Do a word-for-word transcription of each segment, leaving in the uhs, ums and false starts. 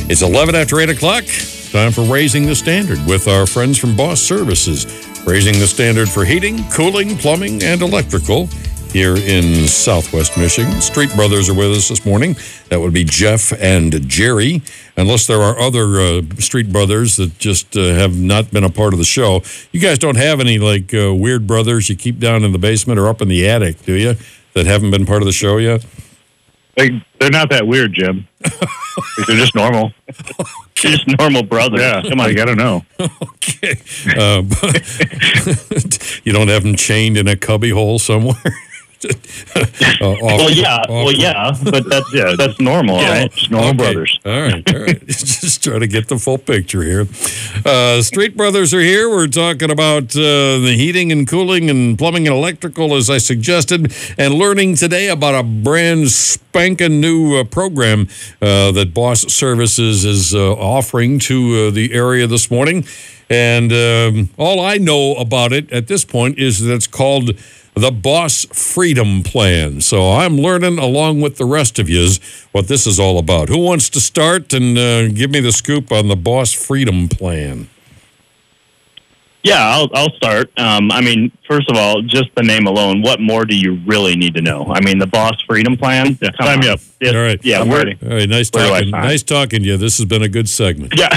It's eleven after eight o'clock. Time for Raising the Standard with our friends from Boss Services. Raising the standard for heating, cooling, plumbing, and electrical here in Southwest Michigan. Street Brothers are with us this morning. That would be Jeff and Jerry. Unless there are other uh, Street Brothers that just uh, have not been a part of the show. You guys don't have any, like, uh, weird brothers you keep down in the basement or up in the attic, do you, that haven't been part of the show yet? They, they're not that weird, Jim. They're just normal. They're just normal brothers. Yeah, come on, you got to know. Okay. Uh, but you don't have them chained in a cubby hole somewhere? uh, off, well, yeah, off, well, yeah, but that's yeah, that's normal, yeah, right? It's normal okay. brothers. All right, all right. Just trying to get the full picture here. Uh, Street Brothers are here. We're talking about uh, the heating and cooling and plumbing and electrical, as I suggested, and learning today about a brand spanking new uh, program uh, that Boss Services is uh, offering to uh, the area this morning. And um, all I know about it at this point is that it's called the Boss Freedom Plan. So I'm learning along with the rest of yous what this is all about. Who wants to start and uh, give me the scoop on the Boss Freedom Plan? Yeah, I'll, I'll start. Um, I mean, first of all, just the name alone, what more do you really need to know? I mean, the Boss Freedom Plan? Yeah, sign me up. It, all right. Yeah, I'm we're ready. All right, nice talking. Nice talking to you. This has been a good segment. Yeah.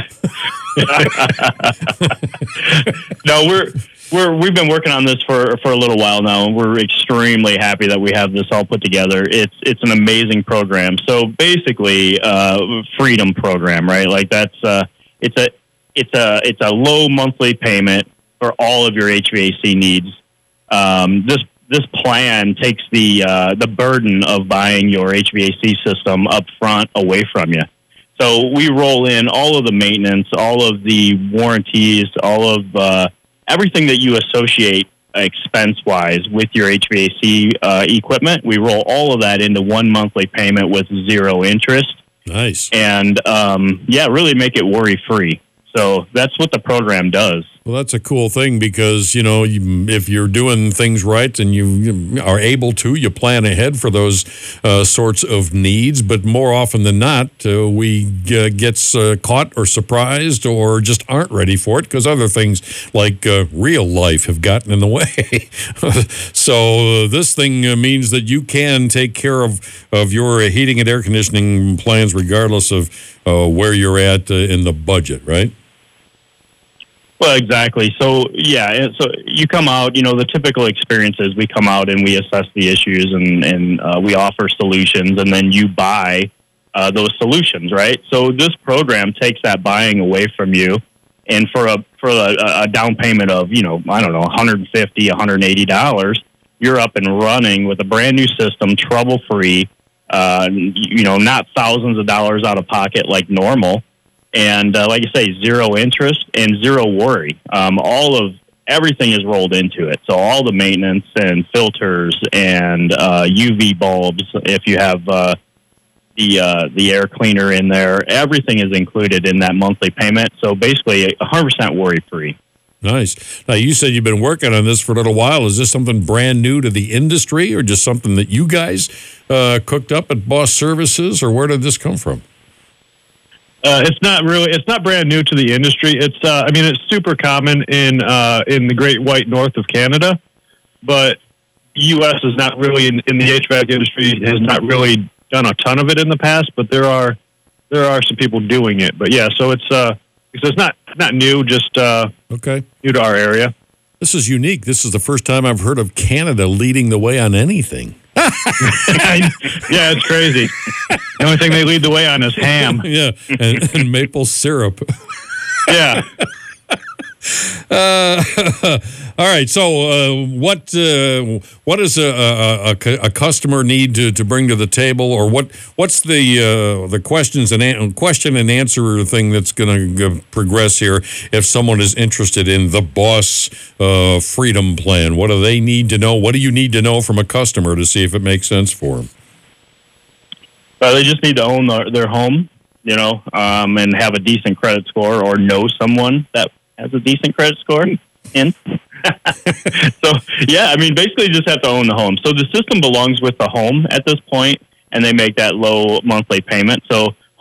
No, we're... We're, we've been working on this for, for a little while now, and we're extremely happy that we have this all put together. It's it's an amazing program. So basically, uh, freedom program, right? Like that's uh, it's a it's a it's a low monthly payment for all of your H V A C needs. Um, this this plan takes the uh, the burden of buying your H V A C system up front away from you. So we roll in all of the maintenance, all of the warranties, all of uh, everything that you associate expense-wise with your H V A C uh, equipment. We roll all of that into one monthly payment with zero interest. Nice. And, um, yeah, really make it worry-free. So that's what the program does. Well, that's a cool thing because, you know, you, if you're doing things right and you, you are able to, you plan ahead for those uh, sorts of needs. But more often than not, uh, we uh, get uh, caught or surprised or just aren't ready for it because other things like uh, real life have gotten in the way. So uh, this thing uh, means that you can take care of, of your heating and air conditioning plans regardless of uh, where you're at uh, in the budget, right? Well, exactly. So, yeah, so you come out, you know, the typical experience is we come out and we assess the issues and, and uh, we offer solutions, and then you buy uh, those solutions, right? So this program takes that buying away from you, and for a for a, a down payment of, you know, I don't know, one hundred fifty dollars, one hundred eighty dollars, you're up and running with a brand new system, trouble-free, uh, you know, not thousands of dollars out of pocket like normal. And uh, like you say, zero interest and zero worry. Um, all of everything is rolled into it. So all the maintenance and filters and uh, U V bulbs, if you have uh, the uh, the air cleaner in there, everything is included in that monthly payment. So basically, one hundred percent worry free. Nice. Now, you said you've been working on this for a little while. Is this something brand new to the industry or just something that you guys uh, cooked up at Boss Services, or where did this come from? Uh, it's not really. It's not brand new to the industry. It's. Uh, I mean, it's super common in uh, in the Great White North of Canada, but U S is not really in, in the H V A C industry has not really done a ton of it in the past. But there are there are some people doing it. But yeah, so it's uh, so it's not not new. Just uh, okay, new to our area. This is unique. This is the first time I've heard of Canada leading the way on anything. Yeah, it's crazy. The only thing they lead the way on is ham. Yeah, and, and maple syrup. Yeah. Uh, all right. So, uh, what uh, what does a, a, a, a customer need to, to bring to the table, or what what's the uh, the questions and an- question and answer thing that's going to progress here if someone is interested in the Boss uh, Freedom Plan? What do they need to know? What do you need to know from a customer to see if it makes sense for them? Uh, they just need to own their, their home, you know, um, and have a decent credit score, or know someone that has a decent credit score. In. So, yeah, I mean, basically just have to own the home. So the system belongs with the home at this point, and they make that low monthly payment. So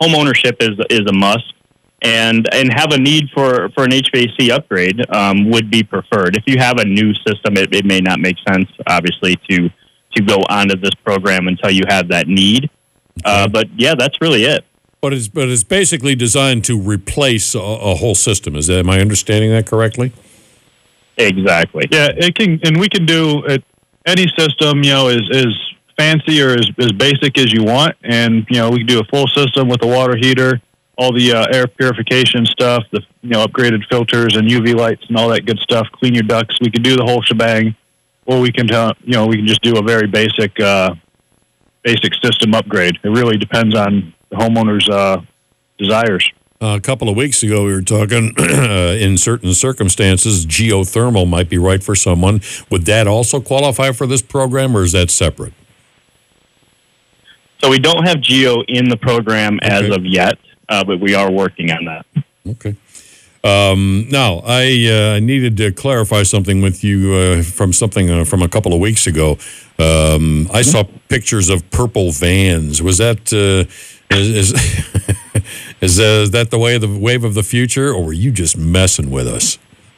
home ownership is is a must, and and have a need for, for an H V A C upgrade um, would be preferred. If you have a new system, it, it may not make sense, obviously, to to go onto this program until you have that need. Uh, but yeah, that's really it. But it's but it's basically designed to replace a, a whole system. Is that, am I understanding that correctly? Exactly. Yeah, it can, and we can do it. Any system, you know, is is fancy or as, as basic as you want, and you know, we can do a full system with a water heater, all the uh, air purification stuff, the you know upgraded filters and U V lights and all that good stuff. Clean your ducts. We can do the whole shebang, or we can uh, you know we can just do a very basic uh, basic system upgrade. It really depends on the homeowner's uh, desires. Uh, a couple of weeks ago, we were talking uh, in certain circumstances, geothermal might be right for someone. Would that also qualify for this program, or is that separate? So we don't have geo in the program as Okay. of yet, uh, but we are working on that. Okay. Um, now, I uh, needed to clarify something with you uh, from something uh, from a couple of weeks ago. Um, I saw pictures of purple vans. Was that uh, is is, is, uh, is that the way of the wave of the future, or were you just messing with us?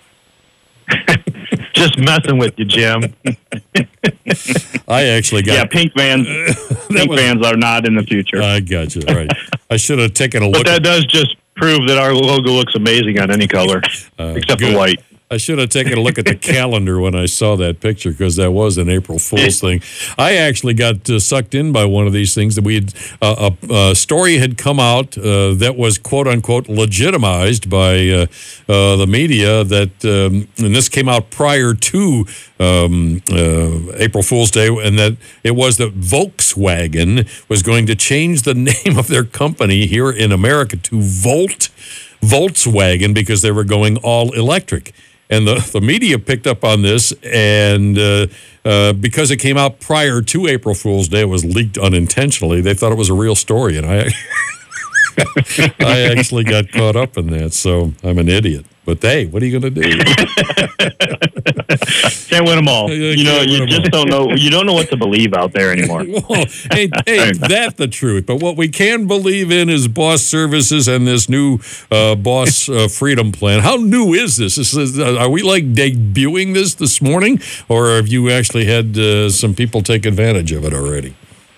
Just messing with you, Jim. I actually got Yeah, pink vans. pink was- vans are not in the future. I got you right. I should have taken a But look. that at, does just prove that our logo looks amazing on any color, uh, except good. for white. I should have taken a look at the calendar when I saw that picture, because that was an April Fool's thing. I actually got uh, sucked in by one of these things that we had, uh, a, a story had come out uh, that was quote unquote legitimized by uh, uh, the media that, um, and this came out prior to um, uh, April Fool's Day, and that it was that Volkswagen was going to change the name of their company here in America to Volt Volkswagen because they were going all electric. And the, the media picked up on this, and uh, uh, because it came out prior to April Fool's Day, it was leaked unintentionally. They thought it was a real story, and I I actually got caught up in that, so I'm an idiot. But hey, what are you going to do? Can't win them all. You know, Can't win you 'em just all. don't know. You don't know what to believe out there anymore. Well, ain't, ain't that the truth? But what we can believe in is Boss Services and this new uh, Boss uh, Freedom Plan. How new is this? this is, uh, are we like debuting this this morning, or have you actually had uh, some people take advantage of it already?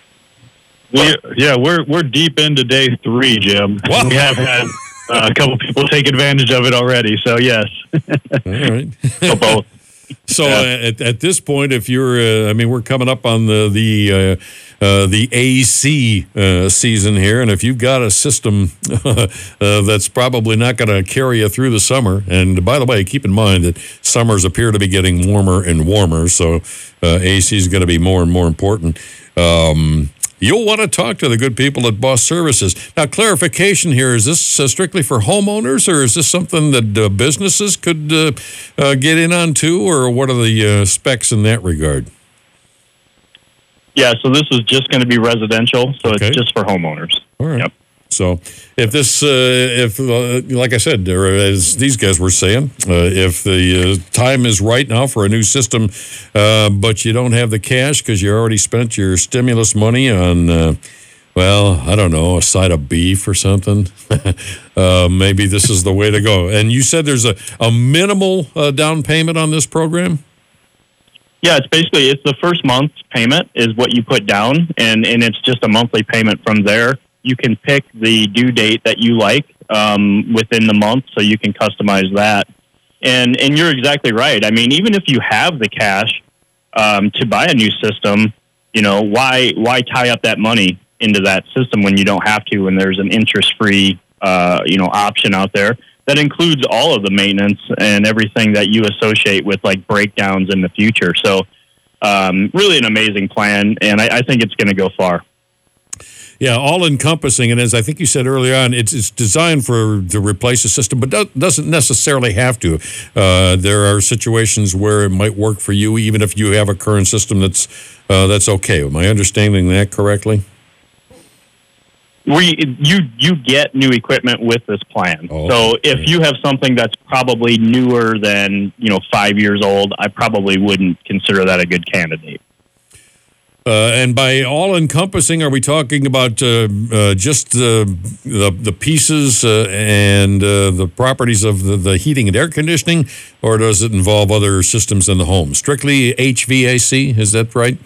We, yeah, we're we're deep into day three, Jim. Wow. We have had uh, a couple people take advantage of it already. So yes, All right. So both. So uh, at, at this point, if you're, uh, I mean, we're coming up on the the uh, uh, the A C uh, season here, and if you've got a system uh, that's probably not going to carry you through the summer, and by the way, keep in mind that summers appear to be getting warmer and warmer, so uh, A C is going to be more and more important. Um, You'll want to talk to the good people at Boss Services. Now, clarification here, is this uh, strictly for homeowners, or is this something that uh, businesses could uh, uh, get in on too, or what are the uh, specs in that regard? Yeah, so this is just going to be residential, so Okay. it's just for homeowners. All right. Yep. So if this, uh, if uh, like I said, or as these guys were saying, uh, if the uh, time is right now for a new system, uh, but you don't have the cash because you already spent your stimulus money on, uh, well, I don't know, a side of beef or something, uh, maybe this is the way to go. And you said there's a, a minimal uh, down payment on this program? Yeah, it's basically, it's the first month's payment is what you put down, and, and it's just a monthly payment from there. You can pick the due date that you like um, within the month, so you can customize that. And and you're exactly right. I mean, even if you have the cash um, to buy a new system, you know, why why tie up that money into that system when you don't have to? When there's an interest-free, uh, you know, option out there that includes all of the maintenance and everything that you associate with like breakdowns in the future. So, um, really an amazing plan, and I, I think it's going to go far. Yeah, all encompassing, and as I think you said earlier on, it's it's designed for to replace a system, but do, doesn't necessarily have to. Uh, there are situations where it might work for you, even if you have a current system that's uh, that's okay. Am I understanding that correctly? We you you get new equipment with this plan. Oh, so if okay. you have something that's probably newer than you know five years old, I probably wouldn't consider that a good candidate. Uh, and by all-encompassing, are we talking about uh, uh, just uh, the the pieces uh, and uh, the properties of the, the heating and air conditioning, or does it involve other systems in the home? Strictly H V A C, is that right?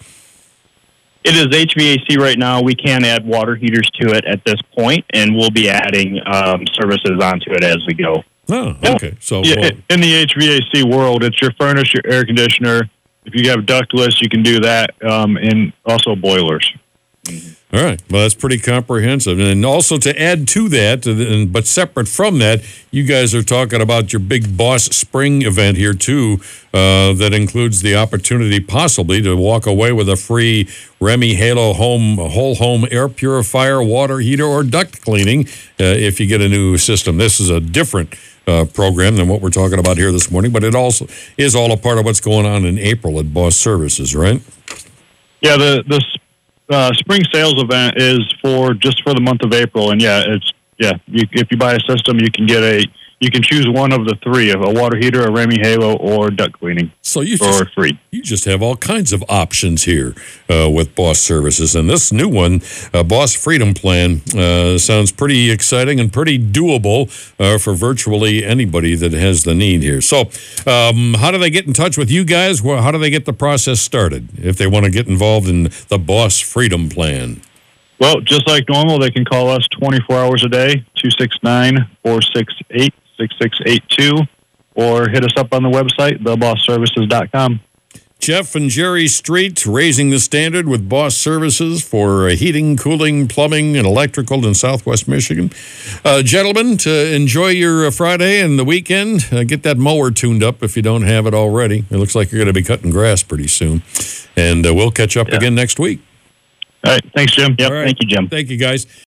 It is H V A C right now. We can add water heaters to it at this point, and we'll be adding um, services onto it as we go. Oh, okay. So Yeah, well, in the H V A C world, it's your furnace, your air conditioner. If you have ductless, you can do that, um, and also boilers. all right. Well, that's pretty comprehensive. And also to add to that, uh, but separate from that, you guys are talking about your big Boss Spring event here, too, uh, that includes the opportunity possibly to walk away with a free Remy Halo home whole home air purifier, water heater, or duct cleaning uh, if you get a new system. This is a different uh, program than what we're talking about here this morning, but it also is all a part of what's going on in April at Boss Services, right? Yeah, the the uh, spring sales event is for just for the month of April, and yeah, it's yeah. You, if you buy a system, you can get a you can choose one of the three: a water heater, a Remy Halo, or duct cleaning. So you for just, free. You just have all kinds of options here uh, with Boss Services. And this new one, uh, Boss Freedom Plan, uh, sounds pretty exciting and pretty doable uh, for virtually anybody that has the need here. So um, how do they get in touch with you guys? Well, how do they get the process started if they want to get involved in the Boss Freedom Plan? Well, just like normal, they can call us twenty-four hours a day, two six nine, four six eight, six six eight two, or hit us up on the website, the boss services dot com. Jeff and Jerry Street raising the standard with Boss Services for uh, heating, cooling, plumbing, and electrical in Southwest Michigan. Uh, gentlemen, to enjoy your uh, Friday and the weekend. Uh, get that mower tuned up if you don't have it already. It looks like you're going to be cutting grass pretty soon. And uh, we'll catch up Yeah. again next week. All right. Thanks, Jim. Yep. All right. Thank you, Jim. Thank you, guys.